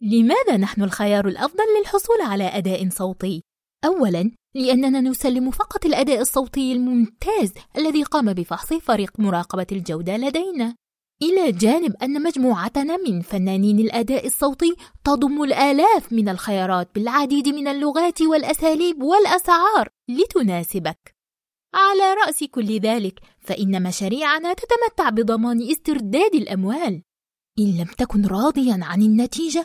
لماذا نحن الخيار الأفضل للحصول على أداء صوتي؟ أولاً، لأننا نسلم فقط الأداء الصوتي الممتاز الذي قام بفحصه فريق مراقبة الجودة لدينا، إلى جانب أن مجموعتنا من فنانين الأداء الصوتي تضم الآلاف من الخيارات بالعديد من اللغات والأساليب والأسعار لتناسبك. على رأس كل ذلك، فإن مشاريعنا تتمتع بضمان استرداد الأموال. إن لم تكن راضياً عن النتيجة،